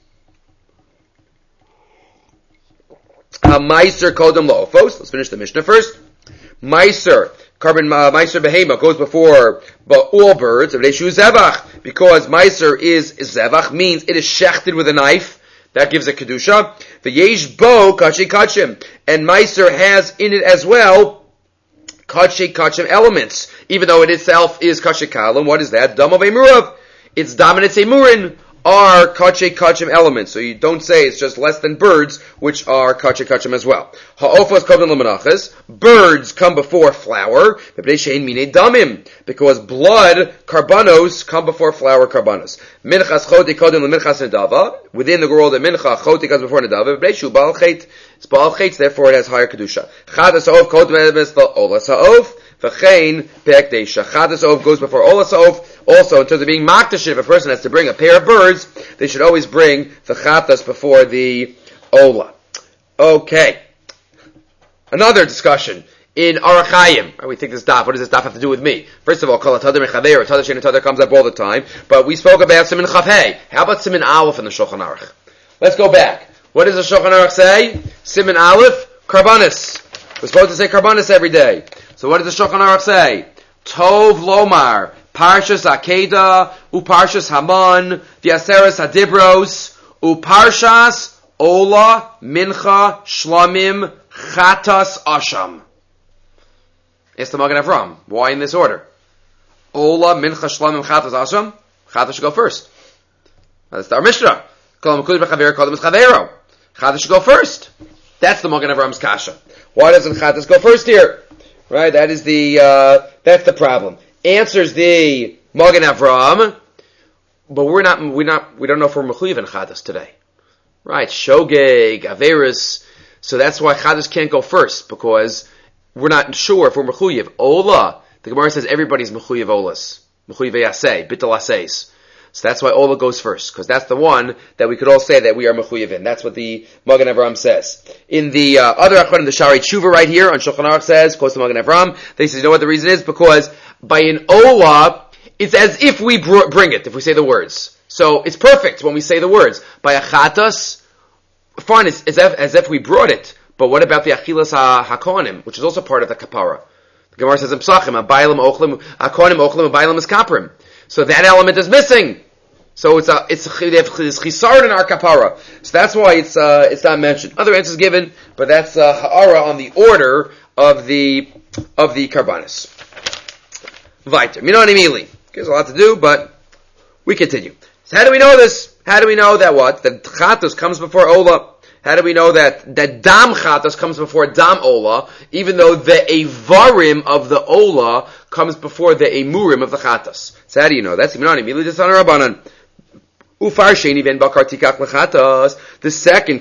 Meiser Kodem Lo'ofos. Let's finish the Mishnah first. Meiser Behema goes before all birds, because Meiser is Zevach, means it is shechted with a knife. That gives a Kedusha. The Yesh Bo Kachi Kachim. And Meiser has in it as well Kachi Kachim elements. Even though it itself is Kachi Kalim, what is that? Dam of Emurav. Its dominant Emurin are Kachi Kachim elements. So you don't say it's just less than birds, which are Kachi Kachim as well. Ha'ofos kodem l'menachas. Birds come before flour. Because blood, karbanos, come before flour, karbanos. Minchas choti kodem l'minchas nedava. Within the world of mincha, choti comes before nedava. B'nei ba'al chet. It's ba'al chet, therefore it has higher kedusha. Chadas ha'of kodem l'olas ha'of. V'chein pek deisha. Chadas ha'of goes before olas ha'of. Also, in terms of being makdash, if a person has to bring a pair of birds, they should always bring the chatas before the ola. Okay. Another discussion in Arachayim. We think this daf. What does this daf have to do with me? First of all, kol atadar mechaver, atadar shein atadar comes up all the time. But we spoke about Siman Chaf Hey. How about Siman Aleph in the Shulchan Aruch? Let's go back. What does the Shulchan Aruch say? Siman Aleph, karbanis. We're supposed to say karbanis every day. So what does the Shulchan Aruch say? Tov lomar. Parshas Akeda, Uparshas Haman, the Aseres Hadibros, Uparshas Ola, Mincha, Shlamim, Chatas, Asham. It's the Magen Avram. Why in this order? Ola, Mincha, Shlamim, Chatas, Asham? Chatas should go first. That's our Mishnah. Chatas should go first. That's the Magen Avram's kasha. Why doesn't Chatas go first here? Right, that's the problem. Answers the Magen Avram, but we don't know if we're mechuyev in Chadas today. Right, Shogeg, Averis, so that's why Chadas can't go first, because we're not sure if we're mechuyev. Ola, the Gemara says everybody's mechuyev olas. Mechuyev yaseh, bitul aseis. So that's why Ola goes first, because that's the one that we could all say that we are mechuyev in. That's what the Magen Avram says. In the other Achronim, the Shari Tshuva right here on Shulchan Aruch says, close to Magen Avram, they say, you know what the reason is? Because by an Ola, it's as if we bring it, if we say the words. So it's perfect when we say the words. By a Chatas, fine, it's as if we brought it. But what about the Achilas HaKohanim, which is also part of the Kapara? The Gemara says in Psachim, HaKohanim Ochlim, HaBailam is Kaprim. So that element is missing. So they have chisard in our kapara. So that's why it's not mentioned. Other answers given, but that's ha'ara on the order of the karbanis. Weiter. Minoni mili. There's a lot to do, but we continue. So how do we know this? How do we know that what? That chatos comes before ola. How do we know that dam chatos comes before dam ola, even though the avarim of the ola comes before the emurim of the chatos? So how do you know? That's minoni mili d'tana rabbanan. Ufar sheni ven bakar tikach lechatas. The second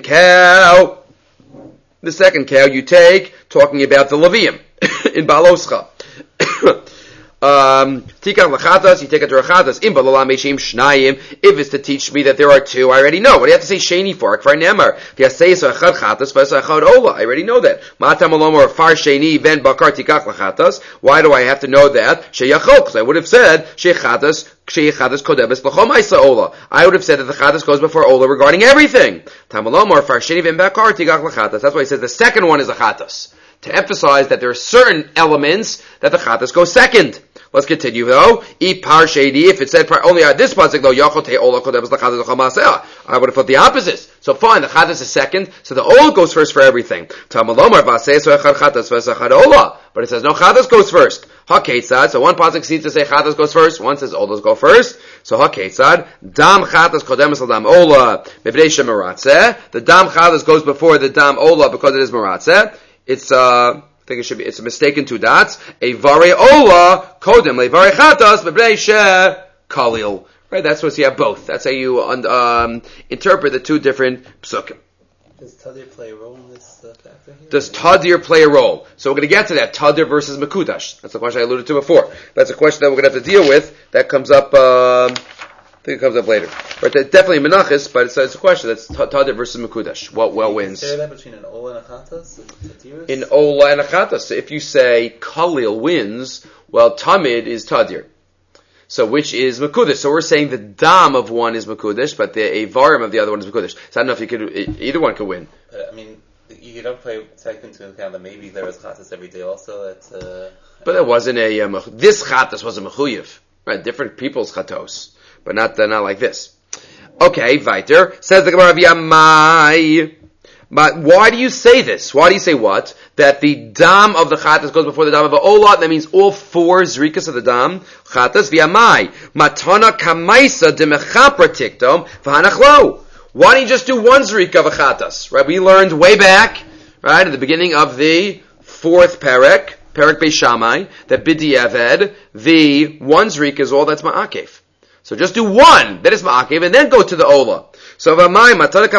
cow you take, talking about the levium in baloscha. Tikach lachatas, you take it to rachatas. Im balalam meishim shnayim. If it's to teach me that there are two, I already know. What do you have to say sheni for? Kvar nemar. V'yaseis echad chatas, v'yasei echad ola. I already know that. Matam alomor far sheni ven bakar tikach lachatas. Why do I have to know that? Sheyachol, because I would have said shechatas kodebes l'chom isa ola. I would have said that the chatas goes before ola regarding everything. Tamalomor far sheni ven bakar tikach lachatas. That's why he says the second one is a chatas. To emphasize that there are certain elements that the chatas go second. Let's continue though. If it said only this pasuk though, I would have thought the opposite. So fine, the chatas is second, so the ola goes first for everything. But it says no, chatas goes first. Hakeitzad. So one pasuk seems to say chatas goes first, one says olas go first. So hakeitzad, dam chatas kodemes al dam ola mevnei shemaratzeh. The dam chatas goes before the dam ola because it is maratzeh. It's I think it's a mistake in two dots. A vare ola kodem le vare chatas b'bnei she kalil. Right, that's what you have both. That's how you interpret the two different psukim. Does Tadir play a role in this factor here? Does Tadir play a role? So we're going to get to that, Tadir versus Mekudash. That's the question I alluded to before. That's a question that we're going to have to deal with. That comes up, I think it comes up later. Right, definitely Menachis, but it's a question that's Tadir versus Mekudash. What wins? Is there that between an Ola and a Chatas? In Ola and a Chatas. So if you say Kalil wins, well, Tamid is Tadir. So which is Mekudesh? So we're saying the Dam of one is Mekudesh, but the Avarim of the other one is Mekudesh. So I don't know if you could, either one could win. I mean, you don't take into account that maybe there was Chatas every day also. But there wasn't this Chatas was a Mechuyev. Right? Different people's Chatos. But not like this. Okay, weiter. Says the Gemara V'yamai. But why do you say this? Why do you say what? That the dam of the chatas goes before the dam of the olah. That means all four zrikas of the dam chatas v'yamai matana kamaisa demechapra tikdom v'hanachlo. Why don't you just do one zrika of a chatas? Right? We learned way back, right, at the beginning of the fourth perek Beis Shammai, that b'diavad the one zrika is all that's ma'akev. So just do one, that is ma'akev, and then go to the olah. So don't do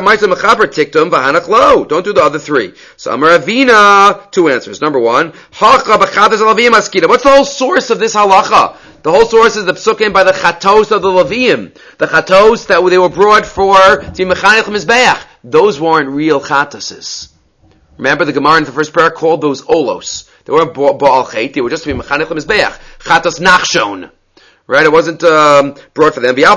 the other three. So Amar Avina, two answers. Number one, what's the whole source of this halacha? The whole source is the psukim by the chatos of the Leviim. The chatos that they were brought for to mechanech mizbeach. Those weren't real chatases. Remember the Gemara in the first parak called those olos. They weren't ba'al chet, they were just to be mechanech mizbeach. Chatos nachshon. Right, it wasn't brought for them. And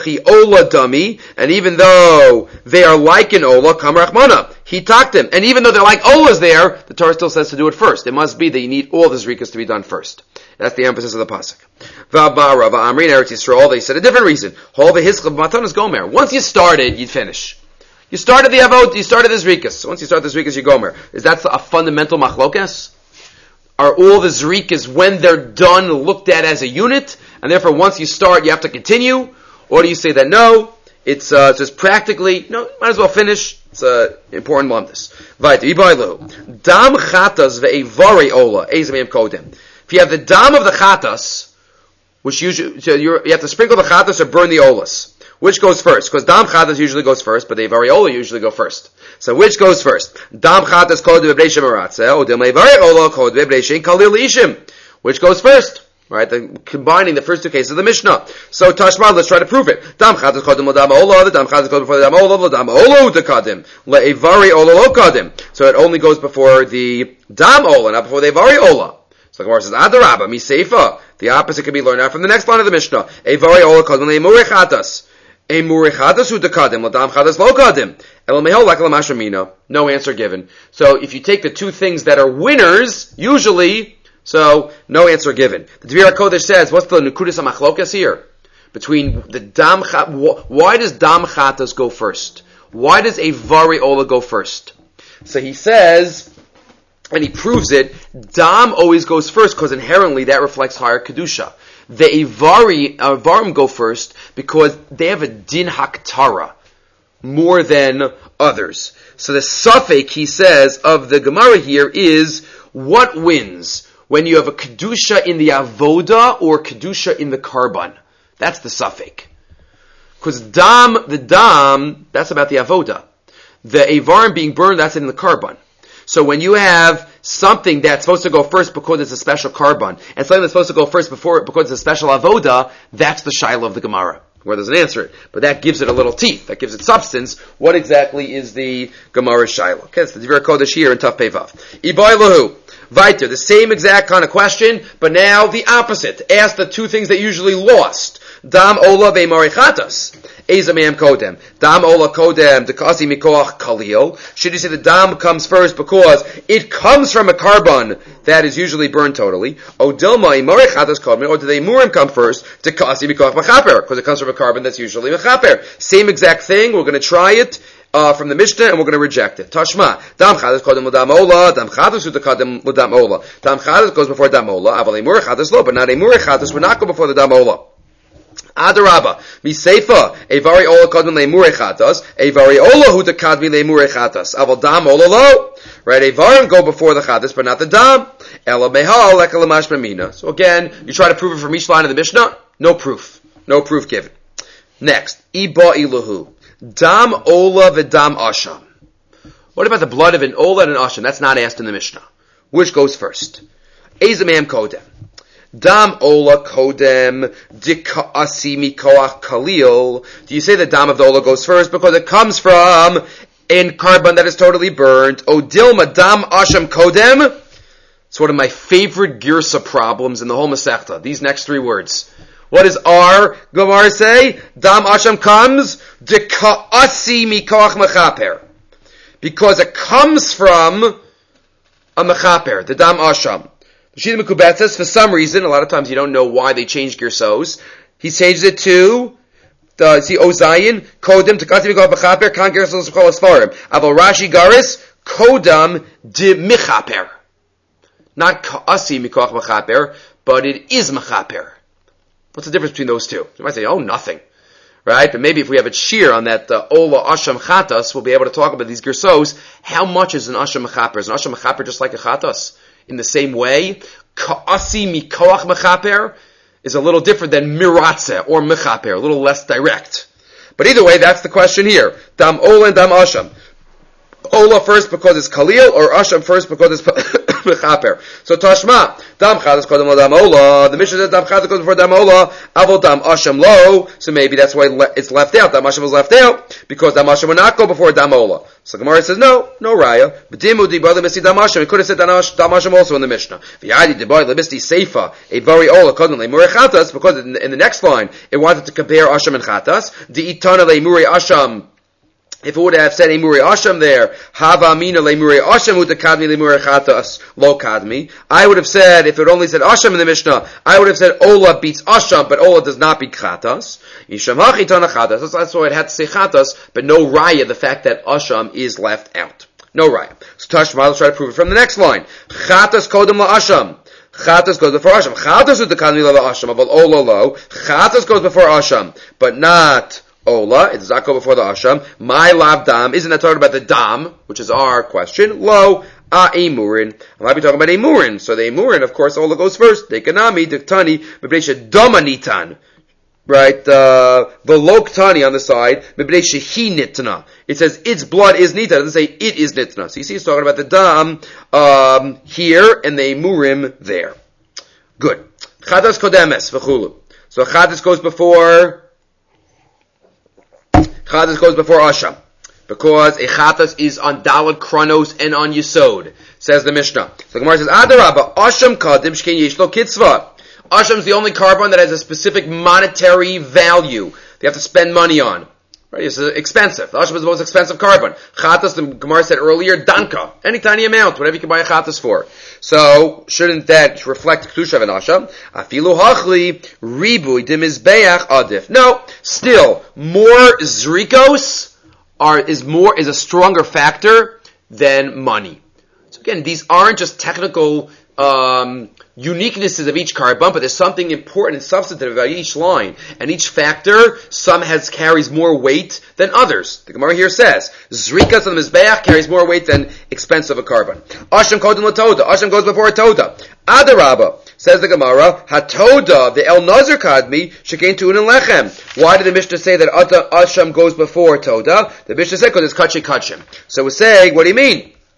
even though they are like an ola, kam rachmana, he talked them. And even though they're like olas there, the Torah still says to do it first. It must be that you need all the zrikas to be done first. That's the emphasis of the pasuk. They said a different reason. Once you started, you'd finish. You started the avot, you started the zrikas. Once you start the zrikas, you gomer. Is that a fundamental machlokas? Are all the zrikas, when they're done, looked at as a unit? And therefore, once you start, you have to continue? Or do you say that no, it's just practically, no, might as well finish. It's important lumdus. Dam chatas ve'evari ola, ezemim kodem. If you have the dam of the chatas, which usually, so you have to sprinkle the chatas or burn the olas. Which goes first? Because dam chatas usually goes first, but the evari ola usually go first. So which goes first? Dam chatas kod v'bnei shemaratzeh, or dem evari ola kod v'bnei shen kalil ishim. Which goes first? Right, combining the first two cases of the Mishnah. So Tashma, let's try to prove it. Dam chatas kodim l'dam ola, the dam chatas goes before the dam ola, l'dam ola u'dekadim, le'evari ola lo kadim. So it only goes before the dam ola, not before the evari ola. So the Gemara says, Adarabba, miseifa. The opposite can be learned out from the next line of the Mishnah. Evari ola kadim le'emurei chatas. Emurei chatas u'dekadim, l'dam chatas lo kadim. El mehol like l'mashamina. No answer given. So if you take the two things that are winners, usually, so, no answer given. The Dvir HaKodesh says, what's the Nukudas HaMachlokas here? Between the Dam Chatas, why does Dam Chatas go first? Why does a Vari Ola go first? So he says, and he proves it, Dam always goes first, because inherently that reflects higher Kedusha. The Avarim go first, because they have a Din Haktara, more than others. So the Safek, he says, of the Gemara here is, what wins? When you have a Kedusha in the Avoda or Kedusha in the Karban. That's the Safek. Because the Dam, that's about the Avoda. The Avarim being burned, that's in the Karban. So when you have something that's supposed to go first because it's a special carbon, and something that's supposed to go first because it's a special avoda, that's the shaila of the Gemara. Gemara doesn't answer it, but that gives it a little teeth, that gives it substance. What exactly is the Gemara shaila? Okay, it's the Dvar Kodesh here in Taf Pei Vav. Ibai lahu. Weiter, the same exact kind of question, but now the opposite. Ask the two things that usually lost. Dam ola ve'marichatas. Ezamam kodem. Dam ola kodem, dekasi mikoach kalil. Should you say the dam comes first because it comes from a carbon that is usually burned totally? O dilma imarichatas kodem, or do the murim come first? Dekasi mikoach machaper, because it comes from a carbon that's usually machaper. Same exact thing, we're going to try it. From the Mishnah, and we're going to reject it. Tashma, dam chadas kodem l'dam ola, dam chadas u'tekadem l'dam ola. Dam chadas goes before dam ola, aval emur chadas lo, but not emur chadas would not go before the dam ola. Adarabba, miseifa, evari ola kodem le'emur chadas, evari ola hu tekadmi le'emur chadas, aval dam ola lo. Right, evarim go before the chadas, but not the dam. Ela mehal leka l'mashma mina. So again, you try to prove it from each line of the Mishnah, no proof given. Next, iba ilahu. Dam ola v'dam asham. What about the blood of an ola and an asham? That's not asked in the Mishnah. Which goes first? Ezamam kodem. Dam ola kodem dika'asi mikoach kalil. Do you say the dam of the ola goes first because it comes from a carbon that is totally burned? O dilma dam asham kodem. It's one of my favorite girsa problems in the whole Masechta. These next three words. What does our Gemara say? Dam asham comes deka'asi mikoach mechaper, because it comes from a mechaper, the dam asham. Shita Mekubet says for some reason, a lot of times you don't know why they changed girsos. He changed it to Ozayin kodem deka'asi mikoach mechaper kan girsos kol asfarim. Aval Rashi garis kodam de mechaper, not ka'asi mikoach mechaper, but it is mechaper. What's the difference between those two? You might say, oh, nothing. Right? But maybe if we have a cheer on that Ola Asham Chatas, we'll be able to talk about these Gersos. How much is an Asham Mechaper? Is an Asham Mechaper just like a Chatas? In the same way, Ka'asi Mikoach Mechaper is a little different than Miratze or Mechaper, a little less direct. But either way, that's the question here. Dam Ola and Dam Asham. Ola first because it's Kalil, or Asham first because it's Mechaper. So Tashma, Dam Chadas Kodem Dam Ola. The Mishnah says Dam Chadas goes before Dam Ola. Avol Dam Asham Lo. So maybe that's why it's left out. Dam Asham was left out because Dam Asham would not go before Dam Ola. So Gemara says no raya. B'dimu di brother misti Dam Asham. He could have said Dam Asham also in the Mishnah. V'yadi di boy lebisti Seifa a very Ola Kodem leMurei Chatas, because in the next line it wanted to compare Asham and Chatas. Di itana leMurei Asham. If it would have said Emurei Asham there, Hava Amina leMurei Asham u'tekadmi leMurei Chatas lo kadmi. I would have said, if it only said Asham in the Mishnah, I would have said Ola beats Asham, but Ola does not beat Chatas. Yisham hachitana Chatas. That's why it had to say Chatas, but no raya, the fact that Asham is left out. No raya. So Tashma, let's try to prove it from the next line. Chatas kodem la Asham. Chatas goes before Asham. Chatas u'tekadmi la Asham, but Ola lo. Chatas goes before Asham, but not Ola, it does not go before the Asham. My lav dam, isn't that talking about the dam, which is our question? Lo, emurin. I might be talking about emurin. So the emurin, of course, Ola goes first. Dekanami, diktani, mebreisha domanitan. Right, the loktani on the side, mebreisha hi nitna. It says its blood is nita. It doesn't say it is nitna. So you see it's talking about the dam, here, and the emurim there. Good. Chadas kodemes, v'chulu. So chadas goes before Asham, because a Chatas is on Dalad Kronos and on Yesod, says the Mishnah. So the Gemara says, Adarabba, Asham kadim shkein yesh lo kitzva. Asham is the only carbon that has a specific monetary value. They have to spend money on. Right? It's expensive. The Asham is the most expensive carbon. Chatas, the Gemara said earlier, Danka. Any tiny amount, whatever you can buy a Chatas for. So, shouldn't that reflect Kedusha of an Asham? Afilu hachli, ribui de mizbeach adif. No, still, more zrikos is a stronger factor than money. So again, these aren't just technical, uniquenesses of each carbon, but there's something important and substantive about each line. And each factor, carries more weight than others. The Gemara here says, Zrikas on the Mizbeach carries more weight than expense of a carbon. Asham kodem l'toda. Asham goes before a toda. Adarabba, says the Gemara, Hatoda, the El Nazir Kadmi, Shekein Tu'un and Lechem. Why did the Mishnah say that Asham goes before Toda? The Mishnah said because it's Kachim Kachim. So we're saying, what do you mean?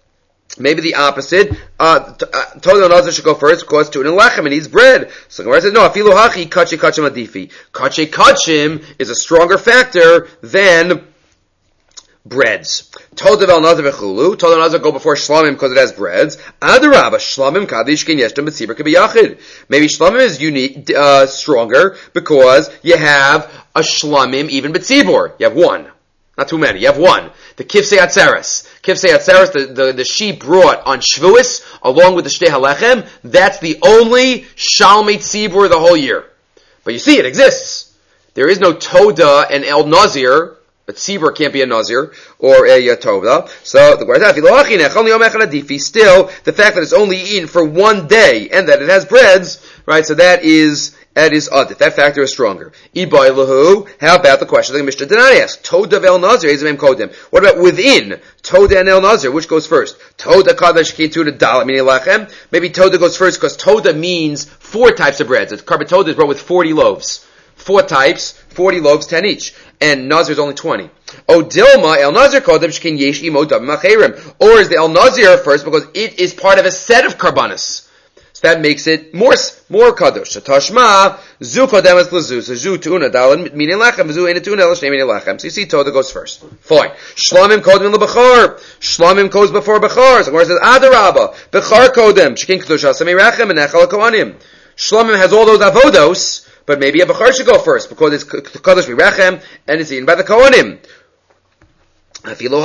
Maybe the opposite. Toda Nazir should go first because tuna and lechem, and eats bread. So Gemara says, no, afilu hachi, kache kachim adifi. Kache kachim is a stronger factor than breads. Toda vel nazir v'chulu. Toda nazir go before shlamim because it has breads. Adarabba, shlamim kadish ken yeshtem b'tzibur k'biyachid. Maybe shlamim is unique, stronger because you have a shlamim even b'tzibur. You have one. Not too many. You have one. The Kifsei Atzeres. Kifsei Atzeres, the sheep brought on Shavuos, along with the Shtei HaLechem, that's the only Shalmei Tzibur the whole year. But you see, it exists. There is no Toda and El Nazir, but Tzibur can't be a Nazir, or a Toda. So, the Gemara still, the fact that it's only eaten for one day, and that it has breads, right, so that is adif. That factor is stronger. How about the question that Mishnah Danai asks? Toda vel nazir, ezemem kodim. What about within Toda and el nazir? Which goes first? Toda kadash kintu dalat mini lachem. Maybe Toda goes first because Toda means 4 types of breads. Carbon Toda is brought with 40 loaves. 4 types, 40 loaves, 10 each. And nazir is only 20. O dilma el nazir kodim shkin yesh imo dav macherim. Or is the el nazir first because it is part of a set of karbanis? That makes it more kadosh. Tashma zu kodemes lezu. So zu tuna dalin meaning lachem. Zu ina tuna el shnei meaning lachem. So you see, Toda goes first. Fine. Shlamim kodem lebachar. Shlamim goes before bachar. So Gemara says adarabba bachar kodem. Shekin kedusha samei rachem and echal kohanim. Shlamim has all those avodos, but maybe a bachar should go first because it's kadosh mirachem and it's eaten by the kohanim. No, still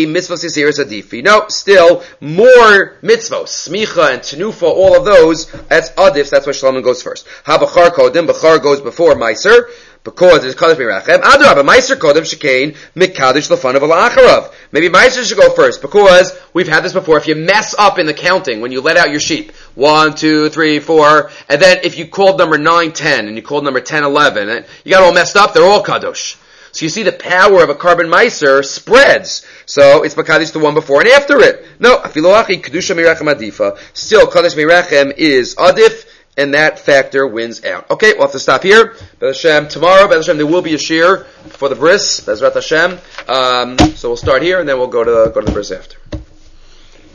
more mitzvos, smicha and tenufa, all of those, that's adif, that's why Shlomo goes first. Ha-bachar kodim, bachar goes before meiser, because it's kadosh mirachem. Adrabah, meiser kodim shekain, mikadosh lefanav alacharav. Maybe meiser should go first, because we've had this before, if you mess up in the counting, when you let out your sheep, 1, 2, 3, 4, and then if you called number 9, 10, and you called number 10, 11, and you got all messed up, they're all kadosh. So you see the power of a carbon meiser spreads. So it's makadish the one before and after it. No, afiloachi kedusha mirachem adifa. Still, kadosh mirachem is adif, and that factor wins out. Okay, we'll have to stop here. Bez Hashem, tomorrow, Bez Hashem, there will be a shir for the bris, Bezrat Hashem. So we'll start here, and then we'll go to the bris after.